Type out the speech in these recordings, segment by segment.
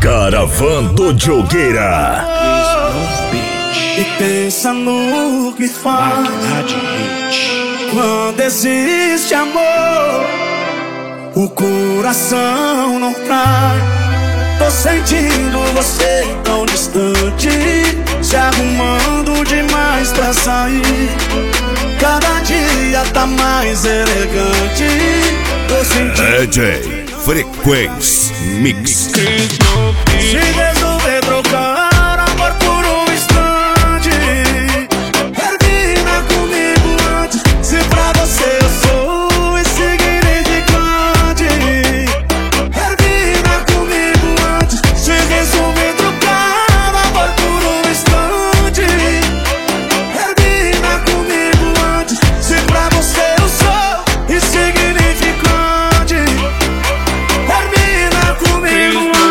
Caravan do Diogueira. E pensa no que faz quando existe amor, o coração não trai. Tô sentindo você tão distante, se arrumando demais pra sair. Cada dia tá mais elegante. Tô sentindo DJ Frequência Mix. Se resolver trocar amor por um instante, termina comigo antes. Se pra você eu sou insignificante, termina comigo antes. Se resolver trocar amor por um instante, termina comigo antes. Se pra você eu sou insignificante, termina comigo antes.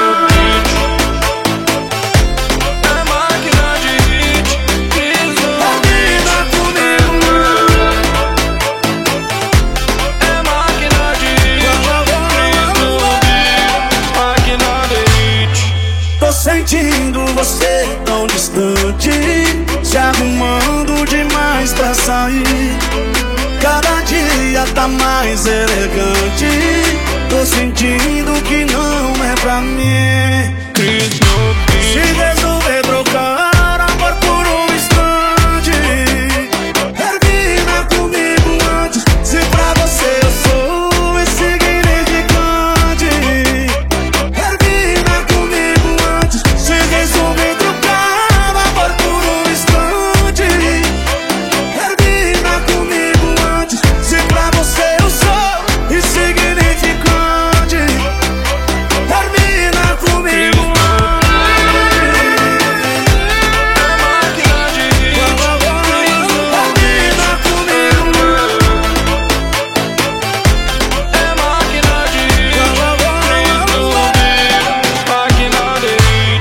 Tô sentindo você tão distante, se arrumando demais pra sair. Cada dia tá mais elegante. Tô sentindo que não é pra mim.